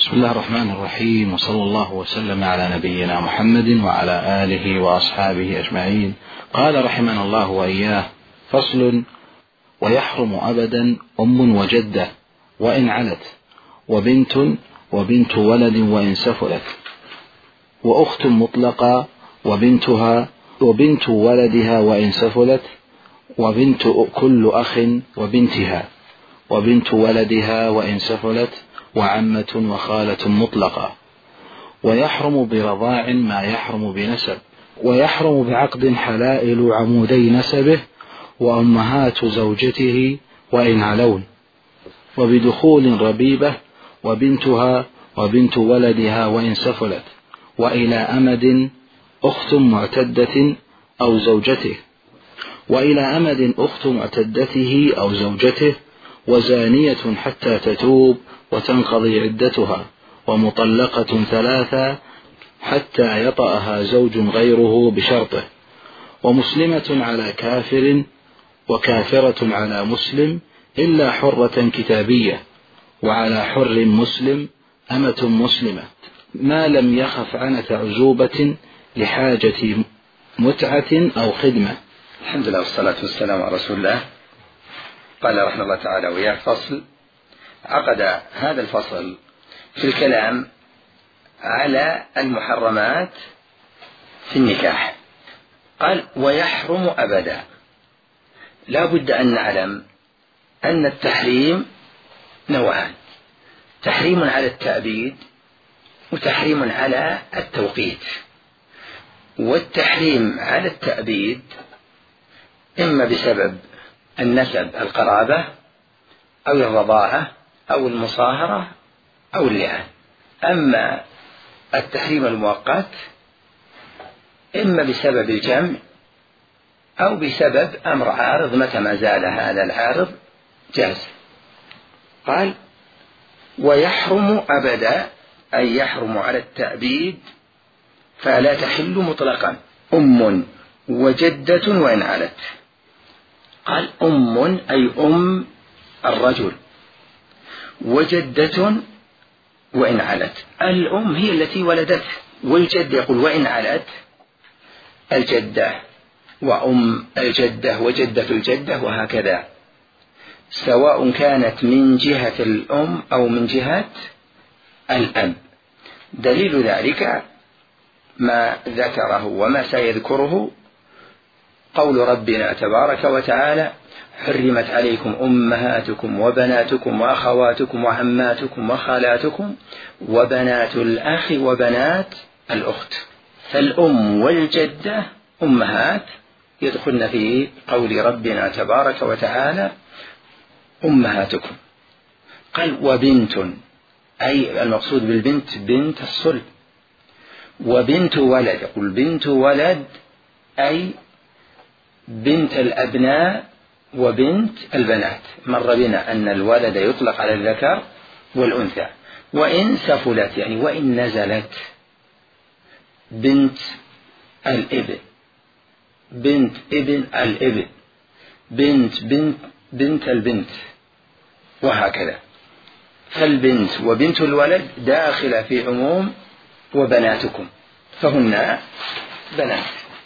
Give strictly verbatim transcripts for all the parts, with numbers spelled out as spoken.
بسم الله الرحمن الرحيم، وصلى الله وسلم على نبينا محمد وعلى آله وأصحابه أجمعين. قال رحمنا الله وإياه: فصل: ويحرم أبدا أم وجدة وإن علت، وبنت وبنت ولد وإن سفلت، وأخت مطلقة وبنتها وبنت ولدها وإن سفلت، وبنت كل أخ وبنتها وبنت ولدها وإن سفلت، وعمة وخالة مطلقة. ويحرم برضاع ما يحرم بنسب، ويحرم بعقد حلائل عمودي نسبه وأمهات زوجته وإن علون، وبدخول ربيبة وبنتها وبنت ولدها وإن سفلت، وإلى أمد أخت معتدة أو زوجته، وإلى أمد أخت معتدته أو زوجته، وزانية حتى تتوب وتنقضي عدتها، ومطلقة ثلاثة حتى يطأها زوج غيره بشرطه، ومسلمة على كافر، وكافرة على مسلم إلا حرة كتابية، وعلى حر مسلم أمة مسلمة، ما لم يخف عنة عزوبة لحاجة متعة أو خدمة. الحمد لله والصلاة والسلام على رسول الله. قال رحمه الله تعالى: وياه فصل. عقد هذا الفصل في الكلام على المحرمات في النكاح. قال: ويحرم أبدا. لا بد أن نعلم أن التحريم نوعان: تحريم على التأبيد، وتحريم على التوقيت. والتحريم على التأبيد إما بسبب النسب القرابة أو الرضاعة أو المصاهرة أو اللعان. أما التحريم المؤقت إما بسبب الجمع أو بسبب أمر عارض، متى ما زال هذا العارض جاز. قال: ويحرم أبدا، أي يحرم على التأبيد، فلا تحل مطلقا أم وجدة وإن علت. قال: أم أي أم الرجل، وجدة وإن علت. الأم هي التي ولدته، والجد يقول وإن علت الجدة وأم الجدة وجدة الجدة، وهكذا، سواء كانت من جهة الأم أو من جهة الأب. دليل ذلك ما ذكره وما سيذكره قول ربنا تبارك وتعالى: حرمت عليكم أمهاتكم وبناتكم وأخواتكم وعماتكم وخالاتكم وبنات الأخ وبنات الأخت. فالأم والجدة أمهات يدخلن في قول ربنا تبارك وتعالى: أمهاتكم. قال: وبنت، أي المقصود بالبنت بنت الصلب. وبنت ولد، يقول بنت ولد أي بنت الأبناء وبنت البنات. مر بنا أن الولد يطلق على الذكر والأنثى. وإن سفلت يعني وإن نزلت، بنت الابن، بنت ابن الابن، بنت بنت بنت البنت، وهكذا. فالبنت وبنت الولد داخلة في عموم وبناتكم، فهن بنات.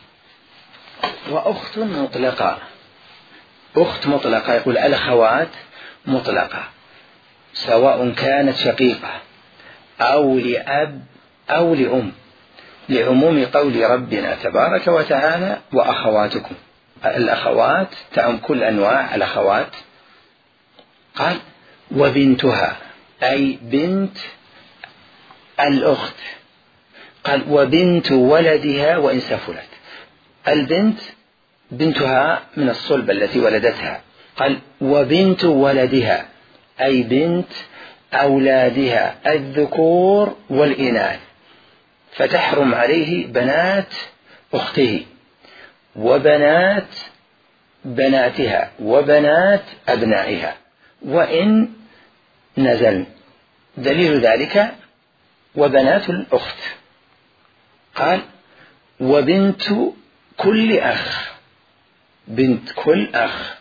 وأخت مطلقة، أخت مطلقة يقول الأخوات مطلقة، سواء كانت شقيقة أو لأب أو لأم، لعموم قول ربنا تبارك وتعالى: وأخواتكم. الأخوات تعم كل أنواع الأخوات. قال: وبنتها أي بنت الأخت. قال: وبنت ولدها وإن سفلت. البنت بنتها من الصلب التي ولدتها. قال: وبنت ولدها أي بنت أولادها الذكور والإناث، فتحرم عليه بنات أخته وبنات بناتها وبنات أبنائها وإن نزل. دليل ذلك وبنات الأخت. قال: وبنت كل أخ، بنت كل أخ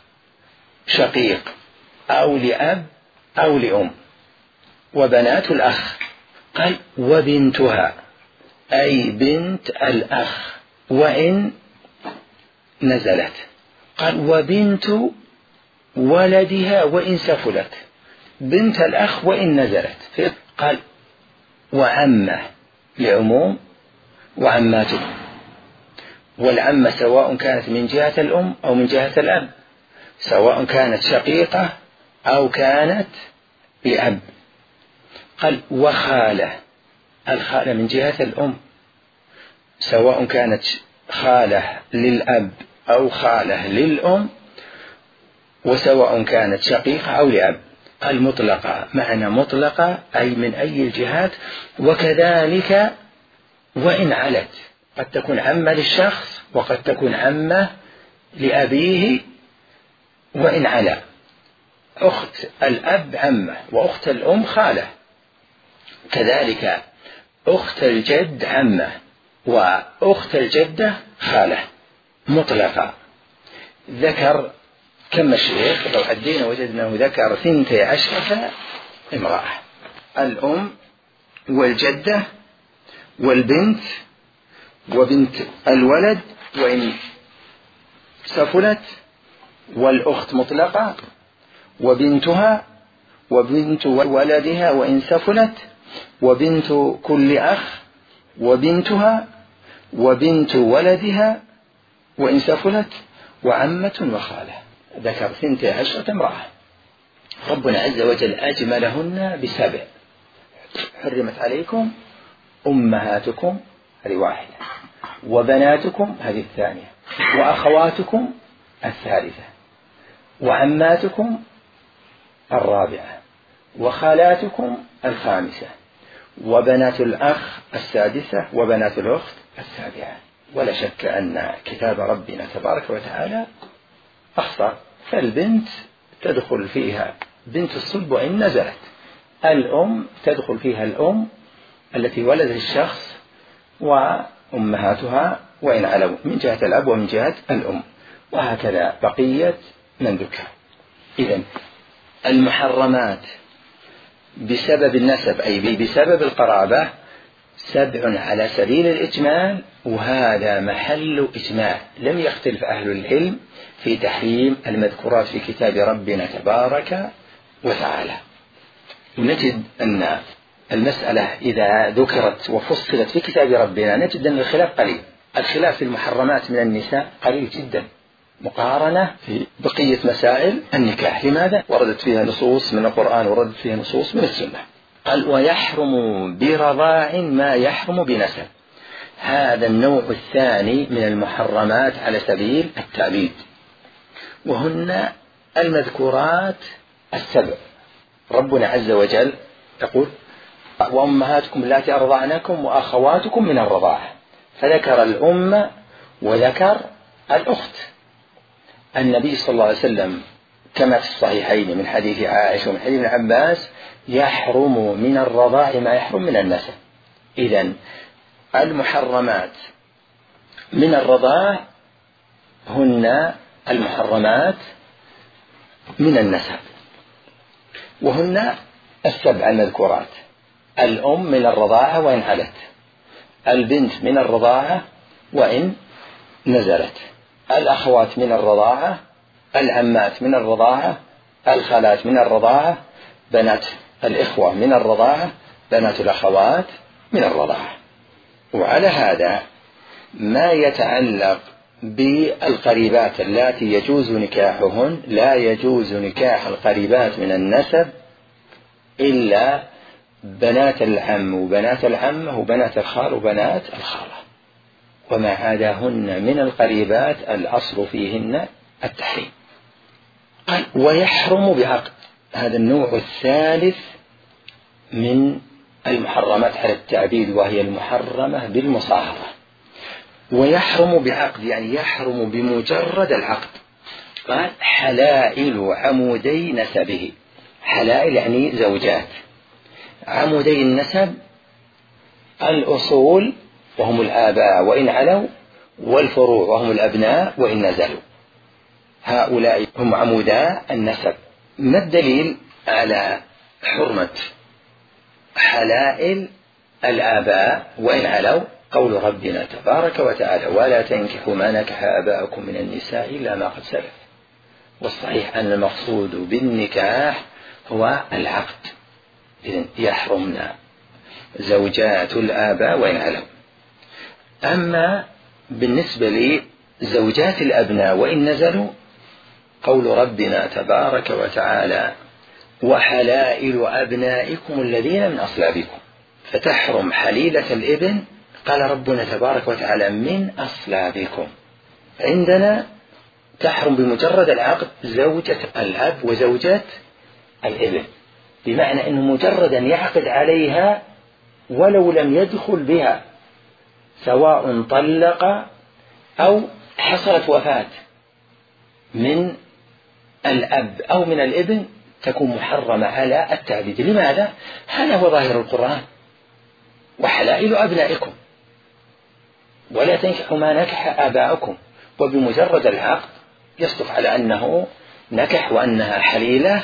شقيق أو لأب أو لأم، وبنات الأخ قال وبنتها أي بنت الأخ وإن نزلت. قال وبنت ولدها وإن سفلت، بنت الأخ وإن نزلت. قال وعمه لعموم وعماته، والعمة سواء كانت من جهة الأم أو من جهة الأب، سواء كانت شقيقة أو كانت لأب. قال وخالة، الخالة من جهة الأم سواء كانت خالة للأب أو خالة للأم، وسواء كانت شقيقة أو لأب. قال مطلقة، معنى مطلقة أي من أي الجهات. وكذلك وإن علت، قد تكون عمة للشخص وقد تكون عمة لأبيه وإن علا. أخت الأب عمة وأخت الأم خالة، كذلك أخت الجد عمة وأخت الجدة خالة مطلقة. ذكر كم الشيخ لو عدينا وجدناه ذكر ثنتي عشرة امرأة: الأم والجدة والبنت وبنت الولد وإن سفلت، والأخت مطلقة، وبنتها وبنت ولدها وإن سفلت، وبنت كل أخ، وبنتها وبنت ولدها وإن سفلت، وعمة وخالة. ذكر ثنتي عشرة امرأة. ربنا عز وجل أجملهن بسبع: حرمت عليكم أمهاتكم، هذه واحدة، وبناتكم هذه الثانية، وأخواتكم الثالثة، وعماتكم الرابعة، وخالاتكم الخامسة، وبنات الأخ السادسة، وبنات الأخت السابعة. ولا شك أن كتاب ربنا تبارك وتعالى أخطر، فالبنت تدخل فيها بنت الصلب وإن نزلت، الأم تدخل فيها الأم التي ولدت الشخص وأمهاتها وإن علوا من جهة الأب ومن جهة الأم، وهكذا بقية من ذكر. إذن المحرمات بسبب النسب أي بسبب القرابة سبع على سبيل الإجمال، وهذا محل إجماع، لم يختلف أهل العلم في تحريم المذكورات في كتاب ربنا تبارك وتعالى. ونجد أن المسألة إذا ذكرت وفصلت في كتاب ربنا نجد أن الخلاف قليل. الخلاف في المحرمات من النساء قليل جدا مقارنة في بقية مسائل النكاح. لماذا؟ وردت فيها نصوص من القرآن وردت فيها نصوص من السنة. قال ويحرم برضاع ما يحرم بنسب. هذا النوع الثاني من المحرمات على سبيل التعبيد، وهن المذكورات السبع. ربنا عز وجل يقول وأمهاتكم اللاتي أرضعنكم وأخواتكم من الرضاعة، فذكر الأم وذكر الأخت. النبي صلى الله عليه وسلم كما في الصحيحين من حديث عائشة ومن حديث ابن عباس يحرم من الرضاع ما يحرم من النسب. إذن المحرمات من الرضاع هن المحرمات من النسب، وهن السبع المذكورات: الأم من الرضاعة وإن علت، البنت من الرضاعة وإن نزلت، الأخوات من الرضاعة، العمات من الرضاعة، الخالات من الرضاعة، بنات الإخوة من الرضاعة، بنات الأخوات من الرضاعة. وعلى هذا ما يتعلق بالقريبات اللاتي يجوز نكاحهن، لا يجوز نكاح القريبات من النسب إلا بنات العم وبنات العمة وبنات الخال وبنات الخالة، وما عداهن من القريبات الأصل فيهن التحريم. قال ويحرم بعقد. هذا النوع الثالث من المحرمات على التعبيد، وهي المحرمة بالمصاهرة. ويحرم بعقد يعني يحرم بمجرد العقد. قال حلائل عمودي نسبه. حلائل يعني زوجات. عمودي النسب الأصول وهم الآباء وإن علوا، والفروع وهم الأبناء وإن نزلوا. هؤلاء هم عمودا النسب. ما الدليل على حرمة حلائل الآباء وإن علوا، قول ربنا تبارك وتعالى: ولا تنكحوا ما نكح آباءكم من النساء إلا ما قد سلف. والصحيح أن المقصود بالنكاح هو العقد، إذن يحرمنا زوجات الآباء وإن علوا. أما بالنسبة لزوجات الأبناء وإن نزلوا، قول ربنا تبارك وتعالى: وحلائل أبنائكم الذين من أصلابكم، فتحرم حليلة الابن، قال ربنا تبارك وتعالى: من أصلابكم. عندنا تحرم بمجرد العقد زوجة الأب وزوجة الابن، بمعنى أنه مجرد أن يعقد عليها ولو لم يدخل بها، سواء طلق أو حصلت وفاة من الأب أو من الابن، تكون محرمة على التعبيد. لماذا؟ هذا هو ظاهر القرآن: وحلائل أبنائكم ولا تنكحوا ما نكح آباءكم. وبمجرد العقد يصدق على أنه نكح وأنها حليلة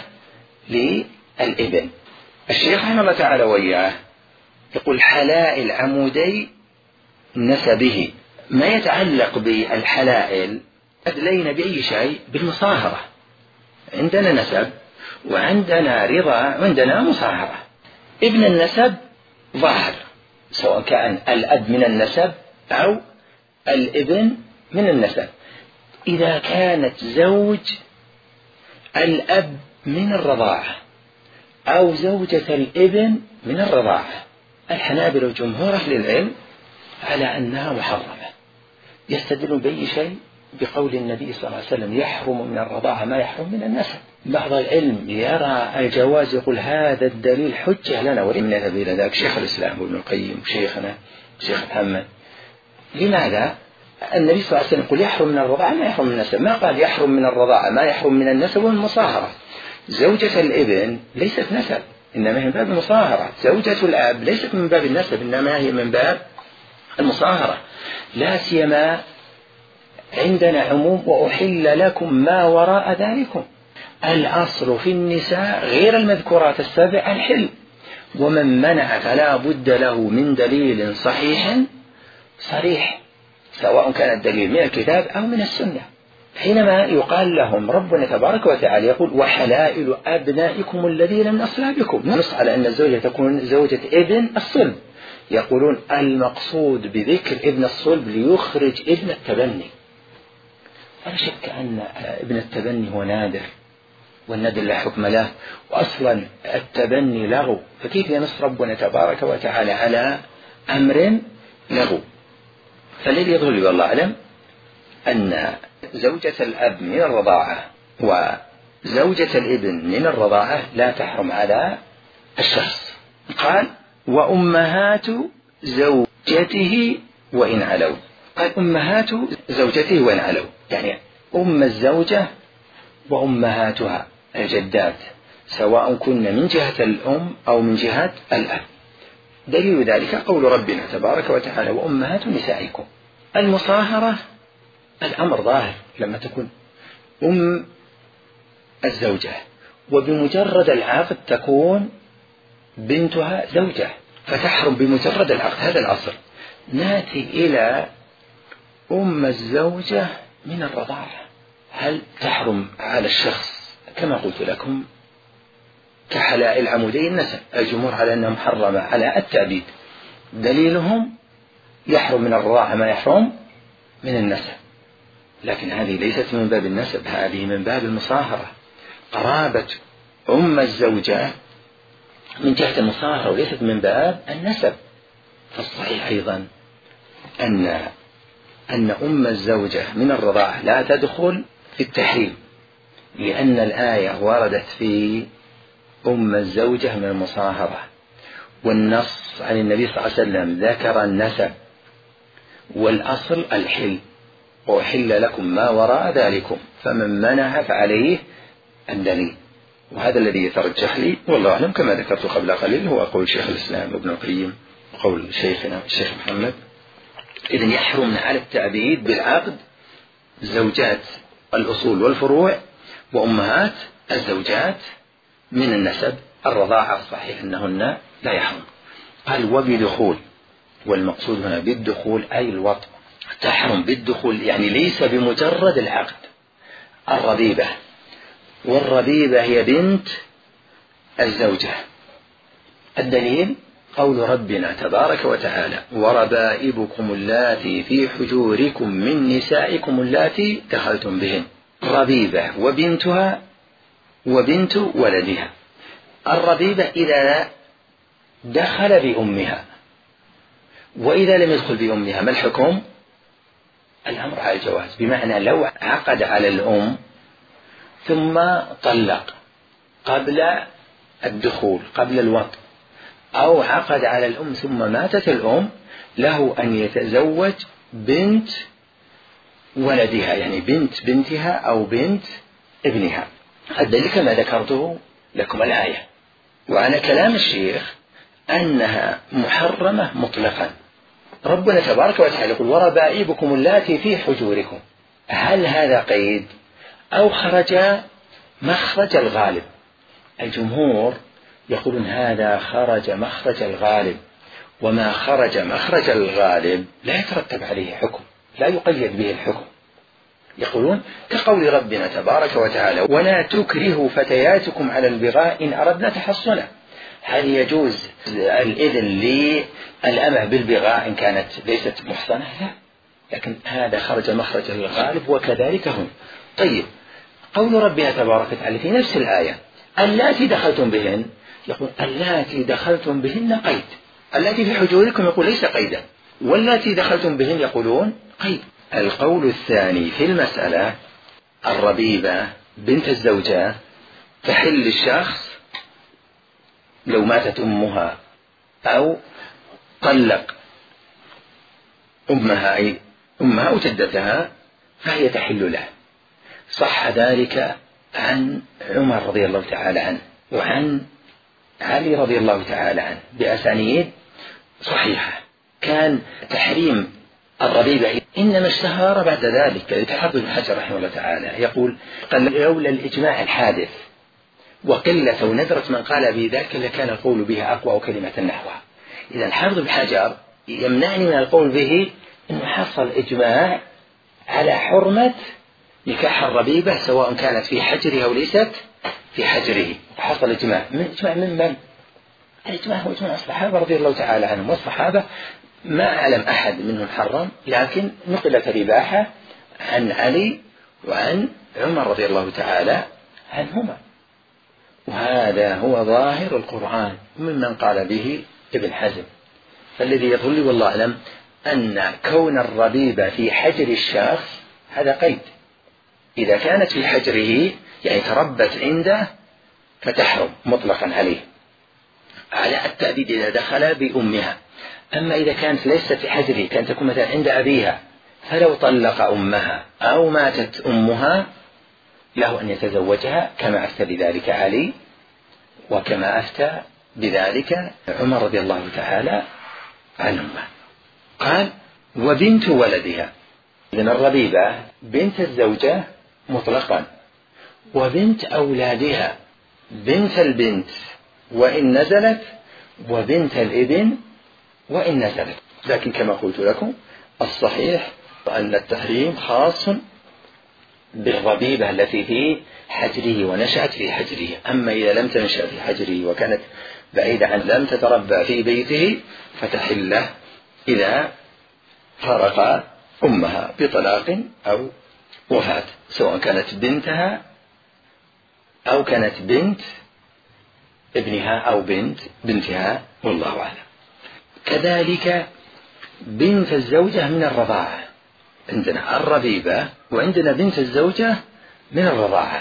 للابن. الشيخ رحمه الله تعالى وإياه يقول: حلائل عمودي نسبه. ما يتعلق بالحلائل أدلينا بأي شيء؟ بالمصاهرة. عندنا نسب وعندنا رضا وعندنا مصاهرة. ابن النسب ظاهر، سواء كان الأب من النسب أو الابن من النسب. إذا كانت زوج الأب من الرضاعة أو زوجة الابن من الرضاعة، الحنابلة وجمهور أهل العلم على أنها محرمة. يستدلون بأي شيء؟ بقول النبي صلى الله عليه وسلم: يحرم من الرضاعة ما يحرم من النسب. بعض العلم يرى الجواز، يقول هذا الدليل حجة لنا، ولم نذهب إلى ذلك شيخ الإسلام وابن القيم وشيخنا شيخ محمد. لماذا؟ النبي صلى الله عليه وسلم يقول: يحرم من الرضاعة ما يحرم من النسب، ما قال يحرم من الرضاعة ما يحرم من النسب والمصاهرة. زوجة الابن ليست نسب، إنما هي من باب المصاهرة. زوجة الأب ليست من باب النسب، إنما هي من باب المصاهرة. لا سيما عندنا عموم: وأحل لكم ما وراء ذلكم. الأصل في النساء غير المذكورات السبع الحل، ومن منع فلا بد له من دليل صحيح صريح، سواء كان الدليل من الكتاب أو من السنة. حينما يقال لهم ربنا تبارك وتعالى يقول: وحلائل أبنائكم الذين من أصلابكم، نص على أن الزوجة تكون زوجة ابن الصلب. يقولون المقصود بذكر ابن الصلب ليخرج ابن التبني. ولا شك أن ابن التبني هو نادر، والنادر لا حكم له، وأصلا التبني لغو، فكيف ينص ربنا تبارك وتعالى على أمر لغو؟ فالذي يظهر لي والله أعلم أن زوجة الأب من الرضاعة وزوجة الابن من الرضاعة لا تحرم على الشخص. قال: وأمهات زوجته وإن علوا. قال: أمهات زوجته وإن علوا، يعني أم الزوجة وأمهاتها الجدات، سواء كن من جهة الأم أو من جهة الأب. دليل ذلك قول ربنا تبارك وتعالى: وأمهات نسائكم. المصاهرة الأمر ظاهر لما تكون أم الزوجة، وبمجرد العقد تكون بنتها زوجة، فتحرم بمجرد العقد. هذا الأصل. نأتي إلى أم الزوجة من الرضاعة، هل تحرم على الشخص كما قلت لكم كحلائل عمودي النسب؟ الجمهور على أنها محرمة على التعبيد، دليلهم يحرم من الرضاعة ما يحرم من النسب. لكن هذه ليست من باب النسب، هذه من باب المصاهرة. قرابة أم الزوجة من جهة المصاهرة وليست من باب النسب. فالصحيح أيضا أن أن أم الزوجة من الرضاعة لا تدخل في التحريم، لأن الآية وردت في أم الزوجة من المصاهرة، والنص عن النبي صلى الله عليه وسلم ذكر النسب، والأصل الحل: وأحل لكم ما وراء ذلكم، فمن منع فعليه الدليل. وهذا الذي يترجح لي والله أعلم كما ذكرت قبل قليل هو قول شيخ الإسلام ابن القيم وقول شيخنا الشيخ محمد. إذن يحرمنا على التعبيد بالعقد زوجات الأصول والفروع وأمهات الزوجات من النسب. الرضاعة صحيح أنهن لا يحرم. قال وبدخول، والمقصود هنا بالدخول أي الوطء، تحرم بالدخول يعني ليس بمجرد العقد. الربيبة، والربيبة هي بنت الزوجة. الدليل قول ربنا تبارك وتعالى وربائبكم اللاتي في حجوركم من نسائكم اللاتي دخلتم بهن. ربيبة وبنتها وبنت ولدها. الربيبة إذا دخل بأمها، وإذا لم يدخل بأمها ما الحكم؟ الأمر على الجواز، بمعنى لو عقد على الأم ثم طلق قبل الدخول قبل الوطء، أو عقد على الأم ثم ماتت الأم، له أن يتزوج بنت ولدها، يعني بنت بنتها أو بنت ابنها. الدليل كما ذكرته لكم الآية. وعلى كلام الشيخ أنها محرمة مطلقا. ربنا تبارك وتعالى يقول وربائبكم اللاتي في حجوركم، هل هذا قيد أو خرج مخرج الغالب؟ الجمهور يقولون هذا خرج مخرج الغالب، وما خرج مخرج الغالب لا يترتب عليه حكم، لا يقيد به الحكم. يقولون كقول ربنا تبارك وتعالى ولا تكرهوا فتياتكم على البغاء إن أردنا تحصنا. هل يجوز الإذن للأمة بالبغاء إن كانت ليست محصنة؟ لا، لكن هذا خرج مخرج الغالب وكذلك هم. طيب، قول ربنا تبارك وتعالى في نفس الآية اللاتي دخلتم بهن، يقول اللاتي دخلتم بهن قيد. اللاتي في حجوركم يقول ليس قيدا، واللاتي دخلتم بهن يقولون قيد. القول الثاني في المسألة الربيبة بنت الزوجة تحل الشخص لو ماتت أمها أو طلق أمها أي أمها أو جدتها فهي تحل له. صح ذلك عن عمر رضي الله تعالى عنه وعن علي رضي الله تعالى عنه بأسانيد صحيحة. كان تحريم الربيبة إنما اشتهر بعد ذلك. يتحدث ابن حجر رحمه الله تعالى يقول قال لولا الإجماع الحادث وقلة وندرة من قال بذلك لكان القول بها أقوى وكلمة نحوها. إذا الحافظ ابن حجر يمنعني من القول به إنه حصل إجماع على حرمة نكاح الربيبة سواء كانت في حجره أو ليست في حجره. حصل إجماع من إجماع من من؟ الإجماع هو إجماع الصحابة رضي الله تعالى عنهم، والصحابة ما أعلم أحد منهم حرم، لكن نقلت الإباحة عن علي وعن عمر رضي الله تعالى عنهما، وهذا هو ظاهر القرآن ممن قال به ابن حزم. فالذي يظهر لي والله أعلم أن كون الربيبة في حجر الشخص هذا قيد. إذا كانت في حجره يعني تربت عنده فتحرم مطلقا عليه على التأبيد إذا دخل بأمها. أما إذا كانت ليست في حجره، كانت تكون مثلا عند أبيها، فلو طلق أمها أو ماتت أمها له أن يتزوجها كما أفتى بذلك علي وكما أفتى بذلك عمر رضي الله تعالى عنهما. قال وبنت ولدها. إذن الربيبة بنت الزوجة مطلقا، وبنت أولادها بنت البنت وإن نزلت، وبنت الابن وإن نزلت. لكن كما قلت لكم الصحيح أن التحريم خاص بالربيبة التي في حجره ونشأت في حجره. أما إذا لم تنشأ في حجره وكانت بعيدة عن لم تتربى في بيته فتحل له إذا فرق أمها بطلاق أو وفاة، سواء كانت بنتها أو كانت بنت ابنها أو بنت بنتها والله أعلم. كذلك بنت الزوجة من الرضاعة، عندنا الربيبة وعندنا بنت الزوجة من الرضاعة.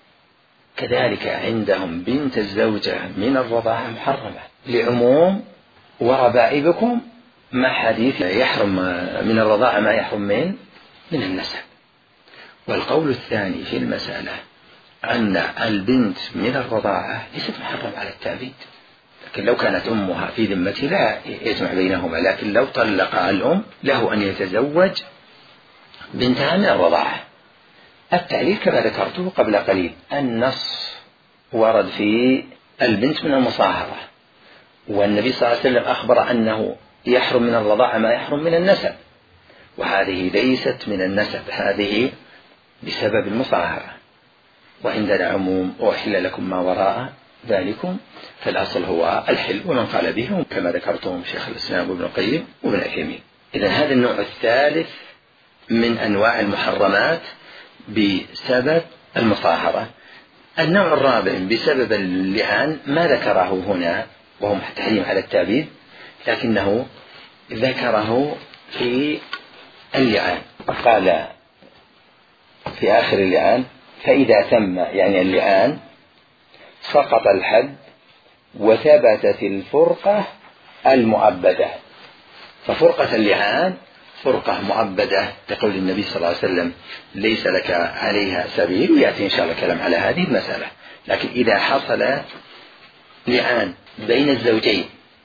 كذلك عندهم بنت الزوجة من الرضاعة محرمة لعموم وربائبكم مع حديث يحرم من الرضاعة ما يحرم من من النسب. والقول الثاني في المسألة أن البنت من الرضاعة ليست محرم على التأبيد، لكن لو كانت أمها في ذمته لا يجمع بينهما، لكن لو طلق الأم له أن يتزوج بنتها من الرضاعة. التعليل كما ذكرته قبل قليل النص ورد في البنت من المصاهرة، والنبي صلى الله عليه وسلم أخبر أنه يحرم من الرضاعة ما يحرم من النسب، وهذه ليست من النسب، هذه بسبب المصاهرة. وعندنا عموم وأحل لكم ما وراء ذلكم، فالأصل هو الحل، ومن قال به كما ذكرتم شيخ الإسلام وابن القيم وابن عثيمين. إذن هذا النوع الثالث من أنواع المحرمات بسبب المصاهرة. النوع الرابع بسبب اللعان ما ذكره هنا، وهم تحريم على التعبيد، لكنه ذكره في اللعان. قال في آخر اللعان: فإذا تم، يعني اللعان، سقط الحد وثبتت الفرقة المؤبدة. ففرقة اللعان فرقة مؤبدة لقول النبي صلى الله عليه وسلم: ليس لك عليها سبيل، ويأتي إن شاء الله كلام على هذه المسألة. لكن إذا حصل لعان بين الزوجين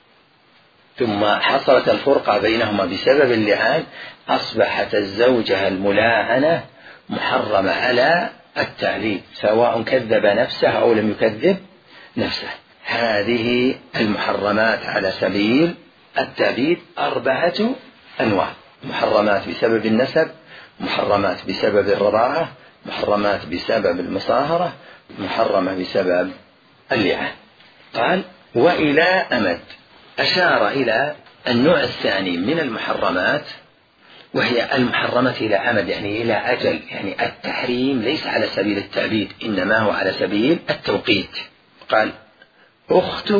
ثم حصلت الفرقة بينهما بسبب اللعان، أصبحت الزوجة الملاعنة محرمة على التعليل، سواء كذب نفسه أو لم يكذب نفسه. هذه المحرمات على سبيل التعبيد أربعة أنواع: محرمات بسبب النسب، محرمات بسبب الرضاعة، محرمات بسبب المصاهرة، محرمة بسبب اللعان. قال: وإلى أمد. أشار إلى النوع الثاني من المحرمات، وهي المحرمة إلى أمد، يعني إلى أجل، يعني التحريم ليس على سبيل التعبيد، إنما هو على سبيل التوقيت. قال: أخت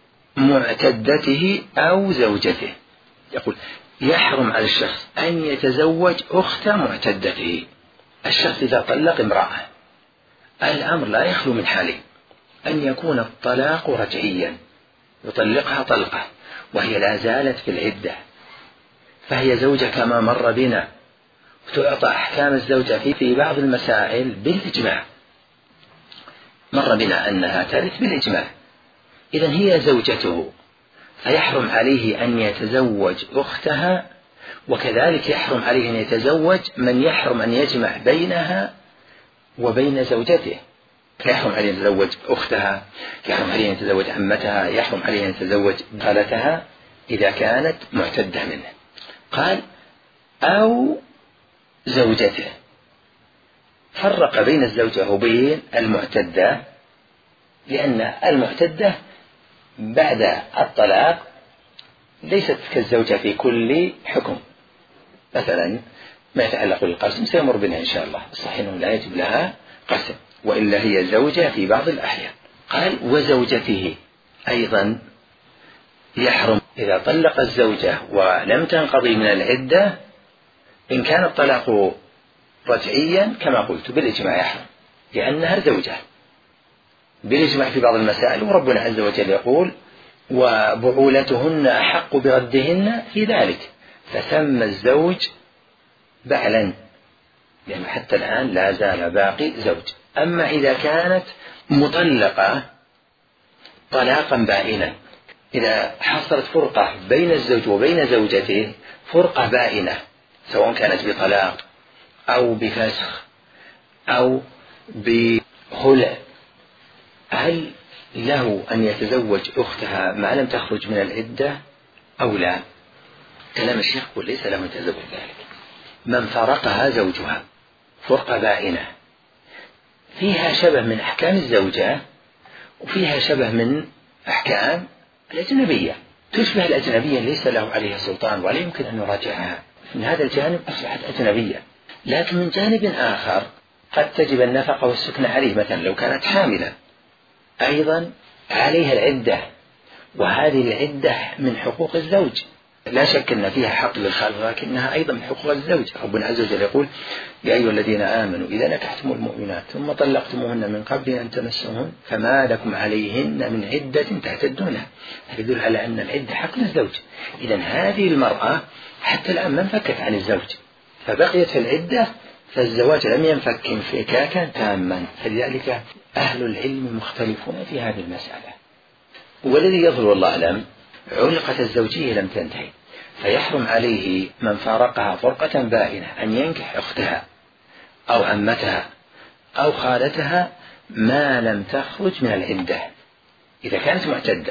معتدته أو زوجته. يقول: يحرم على الشخص أن يتزوج أخت معتدته. الشخص إذا طلق امرأة، الأمر لا يخلو من حالين: أن يكون الطلاق رجعيا، يطلقها طلقة وهي لا زالت في العدة، فهي زوجة كما مر بنا، وتعطى أحكام الزوجة في في بعض المسائل بالإجماع، مر بنا أنها ترث بالإجماع. إذن هي زوجته، فيحرم عليه أن يتزوج أختها، وكذلك يحرم عليه أن يتزوج من يحرم أن يجمع بينها وبين زوجته. فيحرم عليه أن يتزوج أختها، يحرم عليه أن يتزوج عمتها، يحرم عليه أن يتزوج خالتها إذا كانت معتدة منه. قال: أو زوجته. فرق بين الزوجة وبين المعتدة، لأن المعتدة بعد الطلاق ليست كالزوجة في كل حكم. مثلا ما يتعلق بالقسم سيمر بنا إن شاء الله، الصحيح أنه لا يجب لها قسم، وإلا هي زوجة في بعض الأحيان. قال: وزوجته أيضا يحرم إذا طلق الزوجة ولم تنقضي من العدة، إن كان الطلاق رجعيا كما قلت بالإجماع يحرم، لأنها زوجة بالإجماع في بعض المسائل. وربنا عز وجل يقول: وبعولتهن أحق بردهن في ذلك، فسمى الزوج بعلا، لأنه حتى الآن لا زال باقي زوج. أما إذا كانت مطلقة طلاقا بائنا، إذا حصلت فرقة بين الزوج وبين زوجته، فرقة بائنة سواء كانت بطلاق أو بفسخ أو بخلع، هل له أن يتزوج أختها ما لم تخرج من العدة أو لا؟ كلام الشيخ يقول: ليس له أن يتزوج ذلك. من فارقها زوجها فرقة بائنة فيها شبه من أحكام الزوجة، وفيها شبه من أحكام الأجنبية، تشبه الأجنبية ليس له عليها سلطان ولا يمكن أن يراجعها. من هذا الجانب أصبحت أجنبية. لكن من جانب آخر قد تجب النفقة والسكن عليه، مثلا لو كانت حاملة أيضا عليها العدة، وهذه العدة من حقوق الزوج، لا شك أن فيها حق للخالق، ولكنها أيضا من حقوق الزوج. ربنا عز وجل يقول: يا أيها الذين آمنوا إذا نكحتم المؤمنات ثم طلقتموهن من قبل أن تمسوهن فما لكم عليهن من عدة تعتدونها. هذا يدل على أن العدة حق للزوج. إذن هذه المرأة حتى الآن ما انفكت عن الزوج، فبقيت في العدة، فالزواج لم ينفك انفكاكا تاما. فلذلك أهل العلم مختلفون في هذه المسألة، والذي يظهر والله أعلم علقة الزوجية لم تنتهي، فيحرم عليه من فارقها فرقة بائنة أن ينكح أختها أو عمتها أو خالتها ما لم تخرج من العدة. إذا كانت معتدة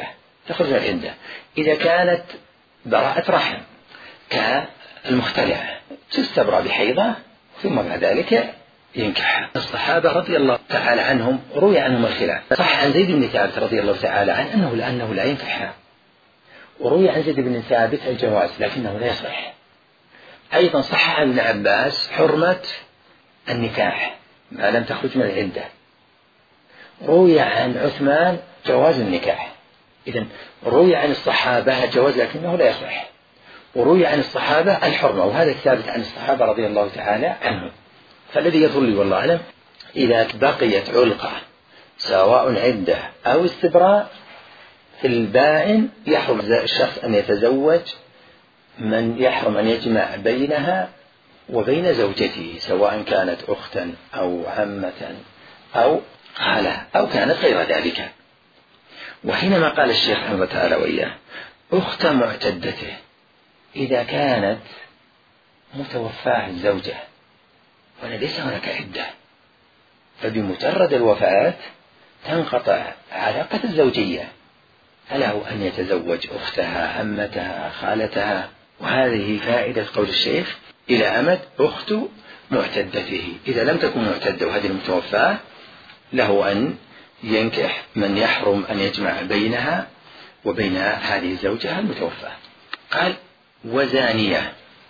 تخرج من العدة. إذا كانت براءة رحم كالمختلعة تستبرأ بحيضة ثم بعد ذلك ينكحها. الصحابة رضي الله تعالى عنهم روي عنهم الخلاف، صح عن زيد بن ثابت رضي الله تعالى عنه أنه لأنه لا ينكحها، وروي عن زيد بن ثابت الجواز لكنه لا يصح. أيضا صح عن ابن عباس حرمة النكاح ما لم تخرج من العدة. روي عن عثمان جواز النكاح. إذن روي عن الصحابة الجواز لكنه لا يصح، وروي عن الصحابة الحرمة، وهذا ثابت عن الصحابة رضي الله تعالى عنهم. فالذي يظهر لي والله أعلم إذا بقيت علقة سواء عدة أو استبراء في البائن يحرم الشخص أن يتزوج من يحرم أن يجمع بينها وبين زوجته، سواء كانت أختا أو عمة أو خالة أو كانت غير ذلك. وحينما قال الشيخ رحمه الله تعالى وإياه أخت معتدته، إذا كانت متوفاة الزوجة وليس هناك عدة، فبمجرد الوفاة تنقطع علاقة الزوجية، فله أن يتزوج أختها عمتها خالتها. وهذه فائدة قول الشيخ إلى أمد أخت معتدته. إذا لم تكن معتدة وهذه المتوفاة له أن ينكح من يحرم أن يجمع بينها وبين هذه الزوجة المتوفاة. قال وزانية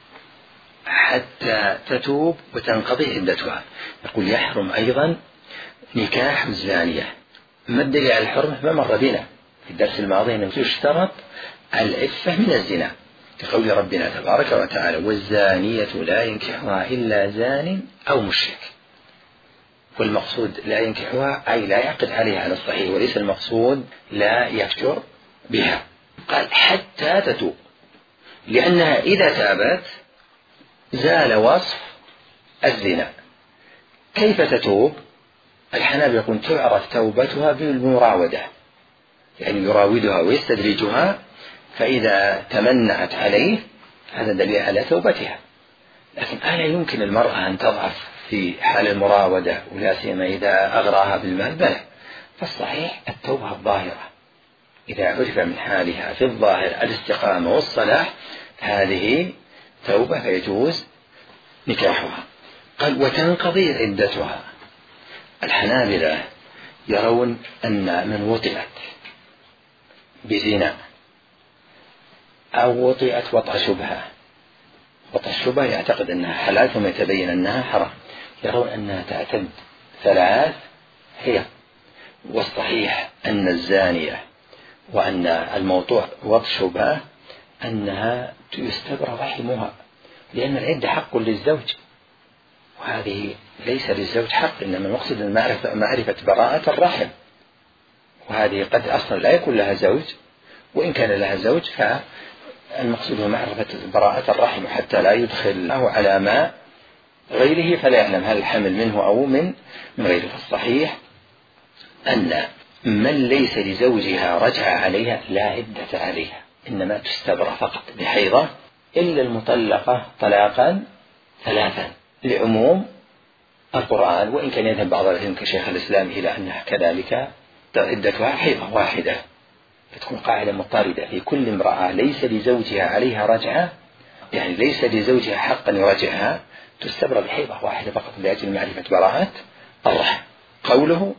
حتى تتوب وتنقضي عدتها. يقول يحرم أيضا نكاح الزانية. ما الدليل على الحرمة؟ ما مر بنا في الدرس الماضي أنه يشترط العفة من الزنا، كقول ربنا تبارك وتعالى والزانية لا ينكحها إلا زان أو مشرك. والمقصود لا ينكحها أي لا يعقد عليها على الصحيح، وليس المقصود لا يفجر بها. قال حتى تتوب، لأنها إذا تابت زال وصف الزنا. كيف تتوب؟ الحنابلة يقولون تعرف توبتها بالمراودة، يعني يراودها ويستدرجها، فإذا تمنعت عليه هذا دليل على توبتها. لكن ألا يمكن المرأة أن تضعف في حال المراودة، ولا سيما إذا أغراها بالمال؟ بلى. فالصحيح التوبة الظاهرة إذا عرف من حالها في الظاهر الاستقامة والصلاح هذه توبة فيجوز نكاحها. قال وتنقضي عدتها. الحنابلة يرون أن من وطئت بزنا أو وطئت وطأ شبهة، وطأ الشبهة يعتقد أنها حلال ثم يتبين أنها حرام، يرون أنها تعتد ثلاث حيض. والصحيح أن الزانية وأن الموضوع وطأ شبهة أنها يستبرأ رحمها، لأن العدة حق للزوج، وهذه ليس للزوج حق، إنما المقصد المعرفة معرفة براءة الرحم، وهذه قد أصلا لا يكون لها زوج، وإن كان لها زوج فالمقصود هو معرفة براءة الرحم حتى لا يدخله على ما غيره فلا يعلم هل الحمل منه أو من من غيره. فالصحيح أن من ليس لزوجها رجع عليها لا عدة عليها، إنما تستبرأ فقط بحيضة، إلا المطلقة طلاقا ثلاثا لعموم القرآن، وإن كان يذهب بعض العلم كشيخ الإسلام إلى أنها كذلك عدتها حيضة واحدة، فتكون قاعدة مضطردة في كل امرأة ليس لزوجها عليها رجعة، يعني ليس لزوجها حقا يراجعها، تستبرأ بحيضة واحدة فقط لأجل معرفة براءة الرحم. قوله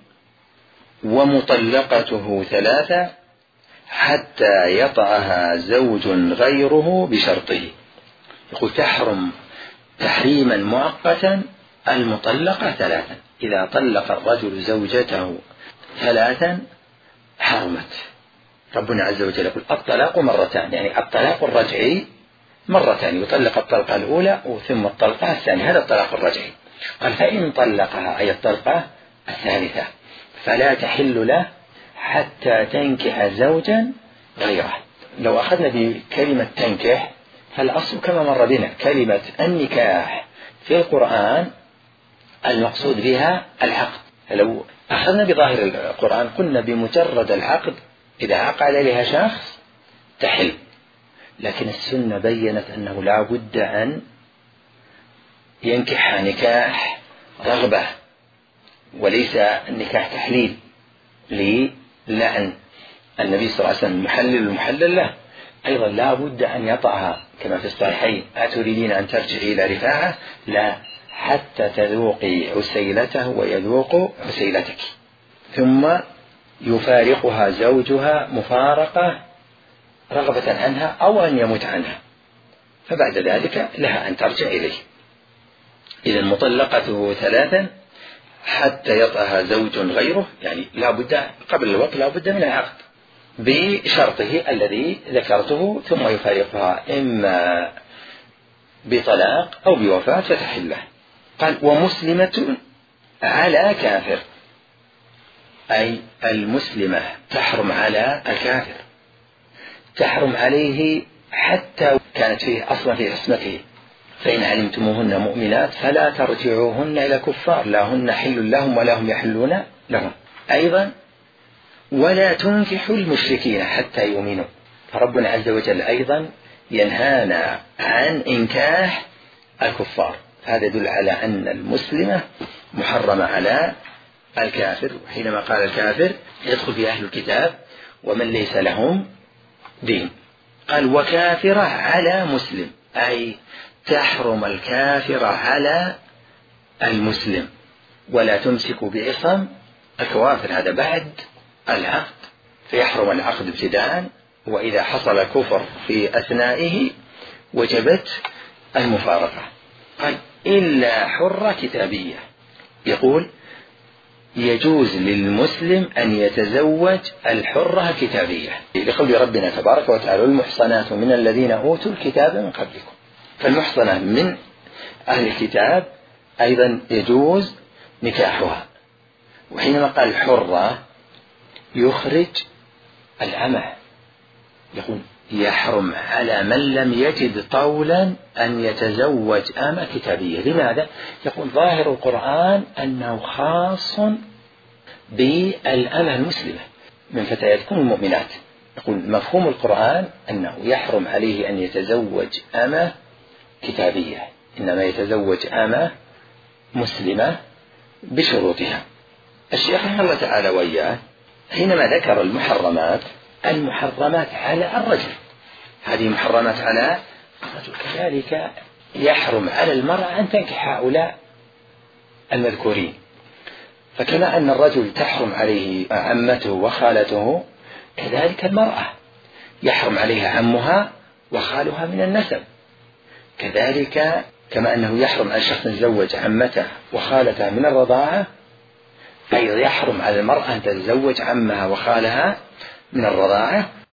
ومطلقته ثلاثة حتى يطعها زوج غيره بشرطه. يقول تحرم تحريما مؤقتا المطلقة ثلاثا. إذا طلق الرجل زوجته ثلاثا حرمت. ربنا عز وجل يقول الطلاق مرتان، يعني الطلاق الرجعي مرتان، يطلق الطلقة الأولى ثم الطلقة الثانية، هذا الطلاق الرجعي. قال فإن طلقها أي الطلقة الثالثة فلا تحل له حتى تنكح زوجا غيره. لو أخذنا بكلمة تنكح فالأصل كما مر بنا كلمة النكاح في القرآن المقصود بها العقد. لو أخذنا بظاهر القرآن قلنا بمجرد العقد إذا عقد عليها شخص تحل، لكن السنة بيّنت أنه لا بد أن ينكح نكاح رغبة وليس النكاح تحليل للعن النبي صلى الله عليه وسلم محلل المحلل له، أيضا لا بد أن يطعها كما في الصحيحين: أتريدين أن ترجعي إلى رفاعة؟ لا، حتى تذوقي عسيلته ويذوق عسيلتك. ثم يفارقها زوجها مفارقة رغبة عنها أو أن يموت عنها، فبعد ذلك لها أن ترجع إليه. إذا مطلقته ثلاثا حتى يطأها زوج غيره، يعني لا بد قبل الوقت لا بد من العقد بشرطه الذي ذكرته، ثم يفارقها إما بطلاق أو بوفاة فتحله. قال: ومسلمة على كافر، أي المسلمة تحرم على الكافر، تحرم عليه حتى كانت فيه أصلا في عصمته. فإن علمتموهن مؤمنات فلا ترجعوهن إلى كفار، لا هن حل لهم ولا هم يحلون لهم. أيضا ولا تنكحوا المشركين حتى يؤمنوا، فربنا عز وجل أيضا ينهانا عن إنكاح الكفار. هذا يدل على أن المسلمة محرمة على الكافر. حينما قال الكافر يدخل في أهل الكتاب ومن ليس لهم دين. قال: وكافرة على مسلم، أي تحرم الكافرة على المسلم، ولا تمسك بعصم الكوافر، هذا بعد العقد، فيحرم العقد ابتداء، وإذا حصل كفر في أثنائه وجبت المفارقة. قال: إلا حرة كتابية. يقول: يجوز للمسلم أن يتزوج الحرة الكتابية، لقول ربنا تبارك وتعالى: المحصنات من الذين أوتوا الكتاب من قبلكم. فالمحصنة من أهل الكتاب أيضا يجوز نكاحها. وحينما قال الحرة يخرج الأمة، يقول: يحرم على من لم يجد طولا أن يتزوج أمة كتابية. لماذا؟ يقول ظاهر القرآن أنه خاص بالأمة المسلمة من فتياتكم المؤمنات. يقول مفهوم القرآن أنه يحرم عليه أن يتزوج أمة كتابية، إنما يتزوج أمة مسلمة بشروطها. الشيخ رحمه الله تعالى وإياه حينما ذكر المحرمات، المحرمات على الرجل، هذه محرمات على الرجل، كذلك يحرم على المرأة أن تنكح هؤلاء المذكورين. فكما أن الرجل تحرم عليه عمته وخالته، كذلك المرأة يحرم عليها عمها وخالها من النسب. كذلك كما أنه يحرم على شخص يتزوج عمته وخالته من الرضاعة، أيضا يحرم على المرأة أن تتزوج عمها وخالها من الرضاعة.